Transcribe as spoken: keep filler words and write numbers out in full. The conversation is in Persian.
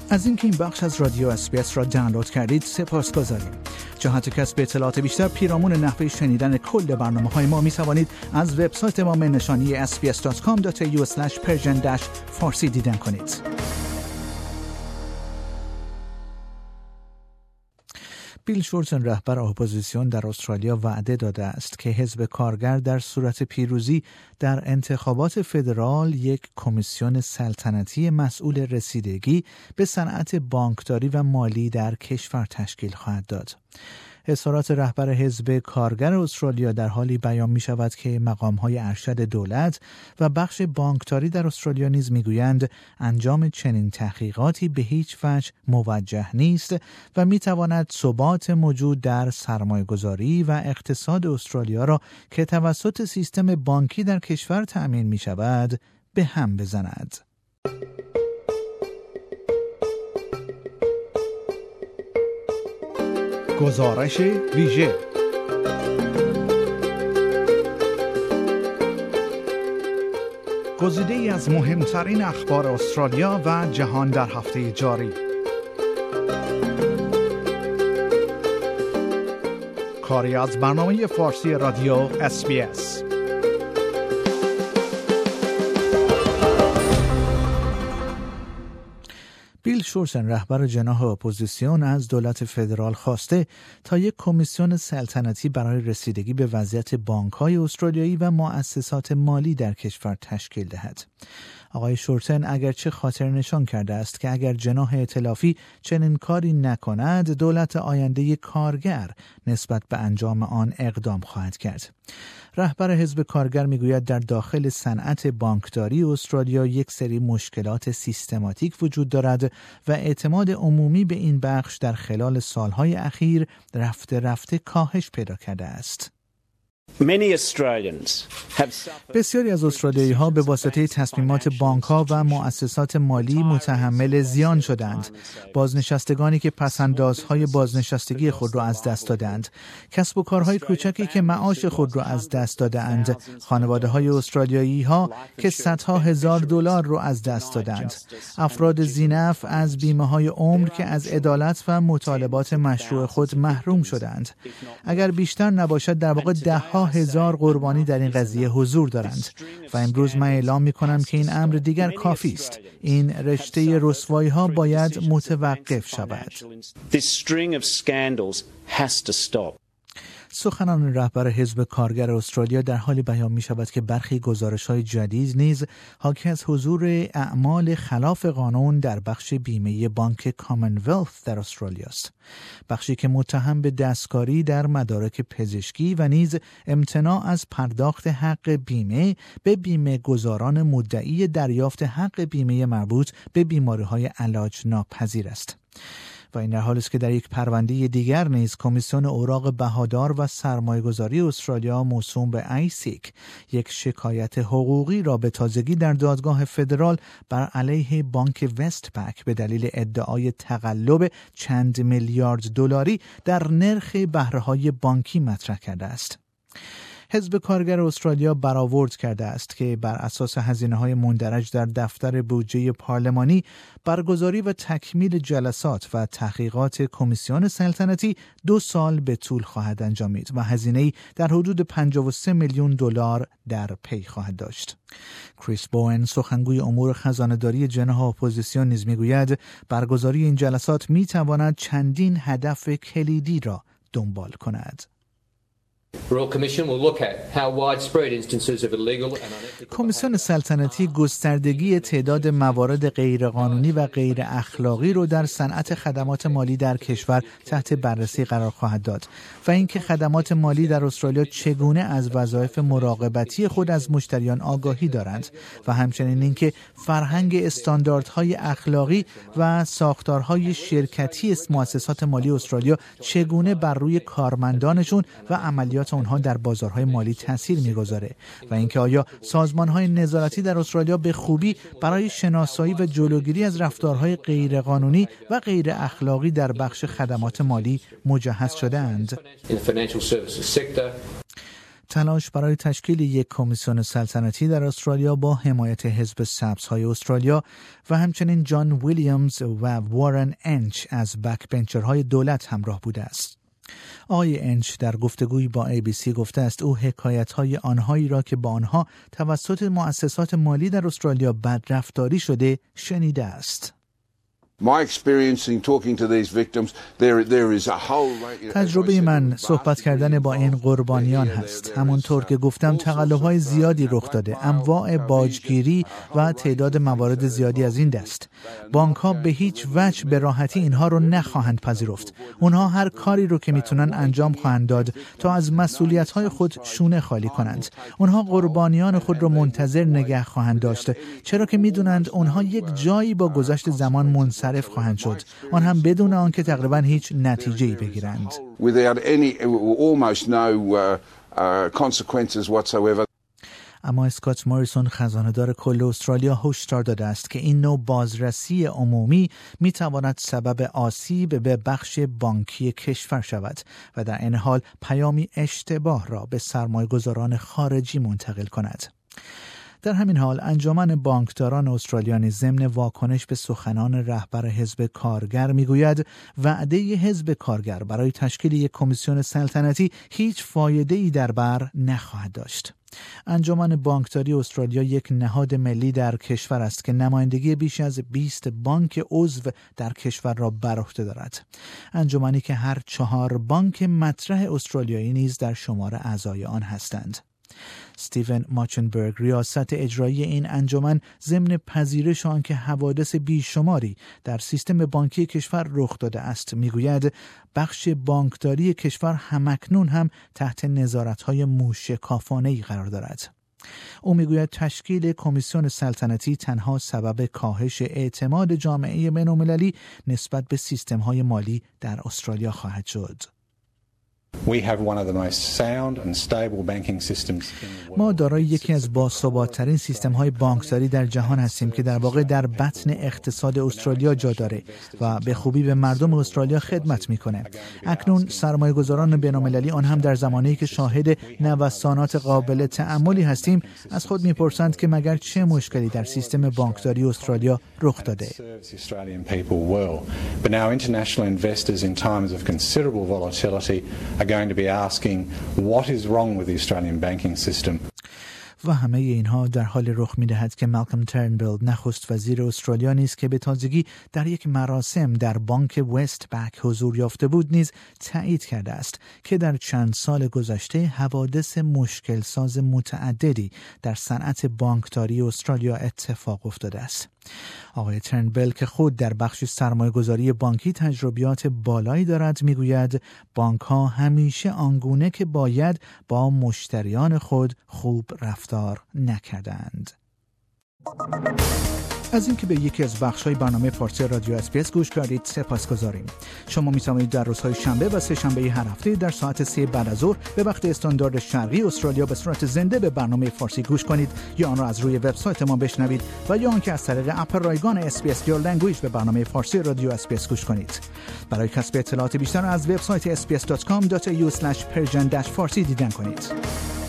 از اینکه این بخش از رادیو اس بی اس را دانلود کردید سپاسگزاریم. جهت کسب اطلاعات بیشتر پیرامون نحوه شنیدن کل برنامه‌های ما می توانید از وبسایت ما نشانی اس بی اس دات کام دات ای یو اسلش پرژن فارسی دیدن کنید. بیل شورتن رهبر اپوزیسیون در استرالیا وعده داده است که حزب کارگر در صورت پیروزی در انتخابات فدرال یک کمیسیون سلطنتی مسئول رسیدگی به صنعت بانکداری و مالی در کشور تشکیل خواهد داد. اظهارات رهبر حزب کارگر استرالیا در حالی بیان می شود که مقام‌های ارشد دولت و بخش بانکداری در استرالیا نیز می گویند انجام چنین تحقیقاتی به هیچ وجه موجه نیست و می تواند ثبات موجود در سرمایه‌گذاری و اقتصاد استرالیا را که توسط سیستم بانکی در کشور تأمین می شود به هم بزند. گزارش ویژه گزیده‌ای از مهمترین اخبار استرالیا و جهان در هفته جاری. کاری از برنامه فارسی رادیو اس بی اس. بیل شورتن رهبر جناح اپوزیسیون از دولت فدرال خواسته تا یک کمیسیون سلطنتی برای رسیدگی به وضعیت بانک‌های استرالیایی و مؤسسات مالی در کشور تشکیل دهد. آقای شورتن اگرچه خاطر نشان کرده است که اگر جناح ائتلافی چنین کاری نکند، دولت آینده کارگر نسبت به انجام آن اقدام خواهد کرد. رهبر حزب کارگر میگوید در داخل صنعت بانکداری استرالیا یک سری مشکلات سیستماتیک وجود دارد و اعتماد عمومی به این بخش در خلال سالهای اخیر رفته رفته کاهش پیدا کرده است. بسیاری از استرالیایی ها به واسطه تصمیمات بانک ها و مؤسسات مالی متحمل زیان شدند. بازنشستگانی که پسندازهای بازنشستگی خود را از دست دادند، کسب و کارهای کوچکی که معاش خود را از دست دادند، خانواده های استرالیایی ها که صدها هزار دلار را از دست دادند، افراد ذی‌نفع از بیمه های عمر که از عدالت و مطالبات مشروع خود محروم شدند. اگر بیشتر نباشد در واقع ده ها هزار قربانی در این قضیه حضور دارند و امروز من اعلام می کنم که این امر دیگر کافی است. این رشته رسوایی ها باید متوقف شود. سخنان رهبر حزب کارگر استرالیا در حالی بیان می شود که برخی گزارش‌های جدید نیز حاکی از حضور اعمال خلاف قانون در بخش بیمه بانک کامنولث در استرالیا است. بخشی که متهم به دستکاری در مدارک پزشکی و نیز امتناع از پرداخت حق بیمه به بیمه گزاران مدعی دریافت حق بیمه مربوط به بیماری‌های علاج ناپذیر است. و این در حالی است که در یک پرونده دیگر نیز کمیسیون اوراق بهادار و سرمایه‌گذاری استرالیا موسوم به آیسیک یک شکایت حقوقی را به تازگی در دادگاه فدرال بر علیه بانک وستپک به دلیل ادعای تقلب چند میلیارد دلاری در نرخ بهره‌های بانکی مطرح کرده است. حزب کارگر استرالیا برآورد کرده است که بر اساس هزینه‌های مندرج در دفتر بودجه پارلمانی، برگزاری و تکمیل جلسات و تحقیقات کمیسیون سلطنتی دو سال به طول خواهد انجامید و هزینه‌ای در حدود پنجاه و سه میلیون دلار در پی خواهد داشت. کریس بوئن، سخنگوی امور خزانه‌داری جناح اپوزیسیون، نیز می‌گوید برگزاری این جلسات می‌تواند چندین هدف کلیدی را دنبال کند. کمیسیون سلطنتی گستردگی تعداد موارد غیرقانونی و غیر اخلاقی را در صنعت خدمات مالی در کشور تحت بررسی قرار خواهد داد و اینکه خدمات مالی در استرالیا چگونه از وظایف مراقبتی خود از مشتریان آگاهی دارند و همچنین اینکه فرهنگ استانداردهای اخلاقی و ساختارهای شرکتی مؤسسات مالی استرالیا چگونه بر روی کارمندانشون و عملیات اونها در بازارهای مالی تاثیر می‌گذاره و اینکه آیا سازمان‌های نظارتی در استرالیا به خوبی برای شناسایی و جلوگیری از رفتارهای غیرقانونی و غیر اخلاقی در بخش خدمات مالی مجهز شده‌اند. تلاش برای تشکیل یک کمیسیون سلطنتی در استرالیا با حمایت حزب سبزهای استرالیا و همچنین جان ویلیامز و وارن انچ از بکبنچرهای دولت همراه بوده است. آقای انچ در گفتگویی با ای بی سی گفته است او حکایت‌های آنهایی را که با آنها توسط مؤسسات مالی در استرالیا بدرفتاری شده شنیده است. تجربه من صحبت کردن با این قربانیان هست. همونطور که گفتم تقلب‌های زیادی رخ داده، انواع باجگیری و تعداد موارد زیادی از این دست. بانک‌ها به هیچ وجه به راحتی اینها رو نخواهند پذیرفت. اونها هر کاری رو که میتونن انجام خواهند داد تا از مسئولیت‌های خود شونه خالی کنند. اونها قربانیان خود رو منتظر نگه خواهند داشت، چرا که میدونند اونها یک جایی با گذشت زمان منصرف خواهند شد، آن هم بدون آنکه تقریبا هیچ نتیجه‌ای بگیرند. اما اسکات موریسون خزانه‌دار کل استرالیا هشدار داده است که این نوع بازرسی عمومی می‌تواند سبب آسیب به بخش بانکی کشور شود و در این حال پیامی اشتباه را به سرمایه‌گذاران خارجی منتقل کند. در همین حال انجمن بانکداران استرالیا نیز ضمن واکنش به سخنان رهبر حزب کارگر میگوید وعده حزب کارگر برای تشکیل یک کمیسیون سلطنتی هیچ فایده‌ای در بر نخواهد داشت. انجمن بانکداری استرالیا یک نهاد ملی در کشور است که نمایندگی بیش از بیست بانک عضو در کشور را بر عهده دارد. انجمنی که هر چهار بانک مطرح استرالیایی نیز در شمار اعضای آن هستند. استیون ماچنبرگ ریاست اجرایی این انجمن ضمن پذیرش آنکه حوادث بیشماری در سیستم بانکی کشور رخ داده است میگوید بخش بانکداری کشور همکنون هم تحت نظارت‌های موشکافانه‌ای قرار دارد. او میگوید تشکیل کمیسیون سلطنتی تنها سبب کاهش اعتماد جامعه بین‌المللی نسبت به سیستم‌های مالی در استرالیا خواهد شد. ما دارای یکی از باثبات‌ترین سیستم‌های بانکداری در جهان هستیم که در واقع در بطن اقتصاد استرالیا جا داره و به خوبی به مردم استرالیا خدمت می‌کنه. اکنون سرمایه‌گذاران بین‌المللی آن هم در زمانی که شاهد نوسانات قابل تأملی هستیم از خود می‌پرسند که مگر چه مشکلی در سیستم بانکداری استرالیا رخ داده. are going to be asking what is wrong with the Australian banking system. و همه اینها در حال رخ می‌دهد که مالکوم ترنبل نخست وزیر استرالیا نیز که به تازگی در یک مراسم در بانک وست بک حضور یافته بود نیز تایید کرده است که در چند سال گذشته حوادث مشکل ساز متعددی در صنعت بانکداری استرالیا اتفاق افتاده است. آقای ترنبل که خود در بخش سرمایه‌گذاری بانکی تجربیات بالایی دارد میگوید بانک‌ها همیشه آنگونه که باید با مشتریان خود خوب رفتار نکردند. از اینکه به یکی از بخش‌های برنامه فارسی رادیو اس بی اس گوش کردید سپاسگزاریم. شما می‌توانید در روزهای شنبه و سه شنبه هر هفته در ساعت سه بعد از ظهر به وقت استاندارد شرقی استرالیا به صورت زنده به برنامه فارسی گوش کنید یا آن را از روی وبسایت ما بشنوید و یا آنکه از طریق اپ رایگان اس بی اس Your Language به برنامه فارسی رادیو اس بی اس گوش کنید. برای کسب اطلاعات بیشتر از وبسایت اس بی اس دات کام دات ای یو اسلش پرژن داش فارسی دیدن کنید.